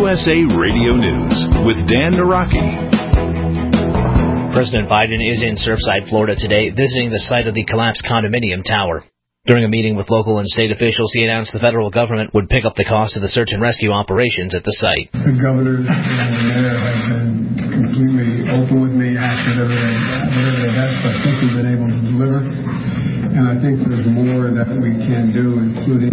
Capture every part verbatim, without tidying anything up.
U S A Radio News with Dan Naraki. President Biden is in Surfside, Florida today, visiting the site of the collapsed condominium tower. During a meeting with local and state officials, he announced the federal government would pick up the cost of the search and rescue operations at the site. The governor and the mayor have been completely open with me, asked whatever they, whatever they have, so I think we've been able to deliver. And I think there's more that we can do, including,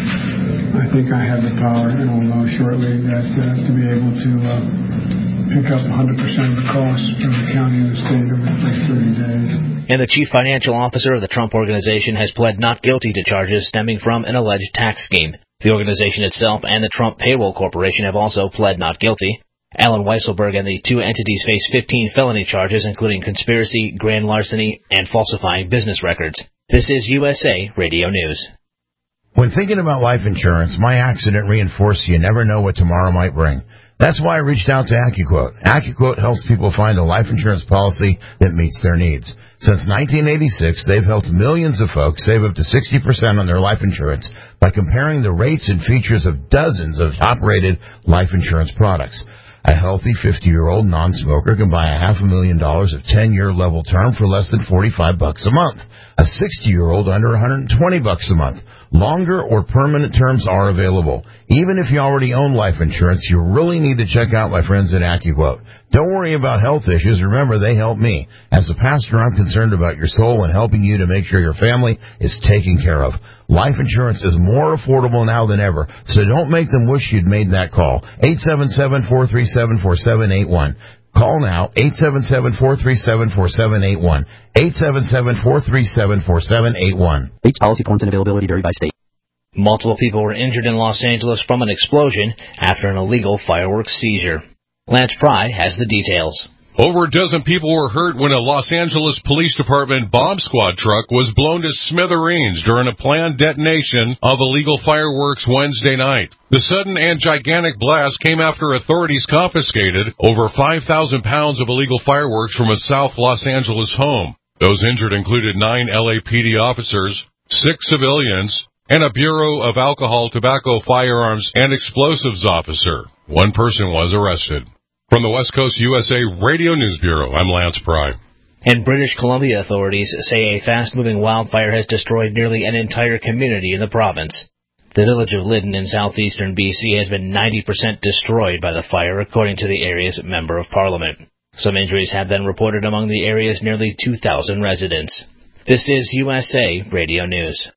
uh, I think I have the power, and we'll know shortly, that uh, to be able to uh, pick up one hundred percent of the costs from the county and the state over the first thirty days. And the chief financial officer of the Trump Organization has pled not guilty to charges stemming from an alleged tax scheme. The organization itself and the Trump Payroll Corporation have also pled not guilty. Alan Weisselberg and the two entities face fifteen felony charges, including conspiracy, grand larceny, and falsifying business records. This is U S A Radio News. When thinking about life insurance, my accident reinforced you never know what tomorrow might bring. That's why I reached out to AccuQuote. AccuQuote helps people find a life insurance policy that meets their needs. Since nineteen eighty-six, they've helped millions of folks save up to sixty percent on their life insurance by comparing the rates and features of dozens of top-rated life insurance products. A healthy fifty-year-old non-smoker can buy a half a million dollars of ten-year level term for less than forty-five bucks a month. A sixty-year-old under one hundred twenty bucks a month. Longer or permanent terms are available. Even if you already own life insurance, you really need to check out my friends at AccuQuote. Don't worry about health issues. Remember, they help me. As a pastor, I'm concerned about your soul and helping you to make sure your family is taken care of. Life insurance is more affordable now than ever, so don't make them wish you'd made that call. eight seven seven, four three seven, four seven eight one. Call now, eight seven seven, four three seven, four seven eight one. eight seven seven, four three seven, four seven eight one. Rates, policy forms, and availability vary by state. Multiple people were injured in Los Angeles from an explosion after an illegal fireworks seizure. Lance Pry has the details. Over a dozen people were hurt when a Los Angeles Police Department bomb squad truck was blown to smithereens during a planned detonation of illegal fireworks Wednesday night. The sudden and gigantic blast came after authorities confiscated over five thousand pounds of illegal fireworks from a South Los Angeles home. Those injured included nine L A P D officers, six civilians, and a Bureau of Alcohol, Tobacco, Firearms, and Explosives officer. One person was arrested. From the West Coast U S A Radio News Bureau, I'm Lance Pry. And British Columbia authorities say a fast-moving wildfire has destroyed nearly an entire community in the province. The village of Lytton in southeastern B C has been ninety percent destroyed by the fire, according to the area's Member of Parliament. Some injuries have been reported among the area's nearly two thousand residents. This is U S A Radio News.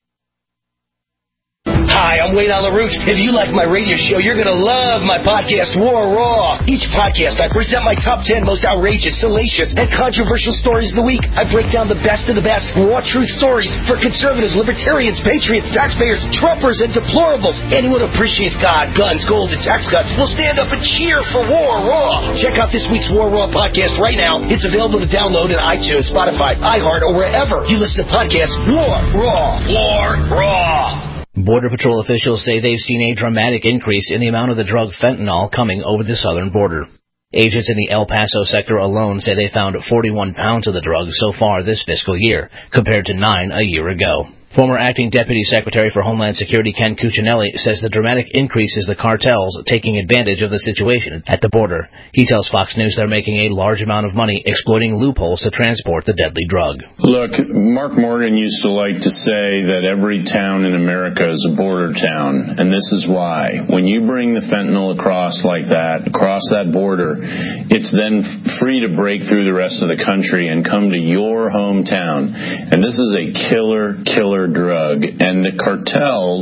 Hi, I'm Wayne on LaRouche. If you like my radio show, you're going to love my podcast, War Raw. Each podcast, I present my top ten most outrageous, salacious, and controversial stories of the week. I break down the best of the best raw truth stories for conservatives, libertarians, patriots, taxpayers, Trumpers, and deplorables. Anyone who appreciates God, guns, gold, and tax cuts will stand up and cheer for War Raw. Check out this week's War Raw podcast right now. It's available to download in iTunes, Spotify, iHeart, or wherever you listen to podcasts. War Raw. War Raw. Border Patrol officials say they've seen a dramatic increase in the amount of the drug fentanyl coming over the southern border. Agents in the El Paso sector alone say they found forty-one pounds of the drug so far this fiscal year, compared to nine a year ago. Former Acting Deputy Secretary for Homeland Security Ken Cuccinelli says the dramatic increase is the cartels taking advantage of the situation at the border. He tells Fox News they're making a large amount of money exploiting loopholes to transport the deadly drug. Look, Mark Morgan used to like to say that every town in America is a border town, and this is why. When you bring the fentanyl across like that, across that border, it's then free to break through the rest of the country and come to your hometown. And this is a killer, killer drug, and the cartels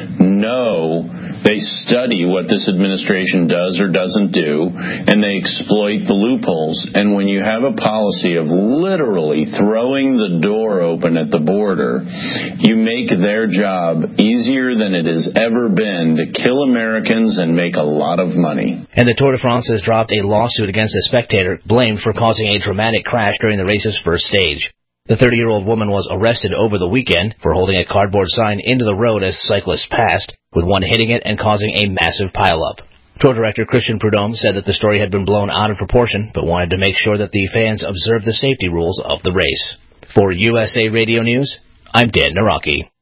know, they study what this administration does or doesn't do, and they exploit the loopholes. And when you have a policy of literally throwing the door open at the border, you make their job easier than it has ever been to kill Americans and make a lot of money. And the Tour de France has dropped a lawsuit against a spectator blamed for causing a dramatic crash during the race's first stage. The thirty-year-old woman was arrested over the weekend for holding a cardboard sign into the road as cyclists passed, with one hitting it and causing a massive pileup. Tour director Christian Prudhomme said that the story had been blown out of proportion, but wanted to make sure that the fans observed the safety rules of the race. For U S A Radio News, I'm Dan Naraki.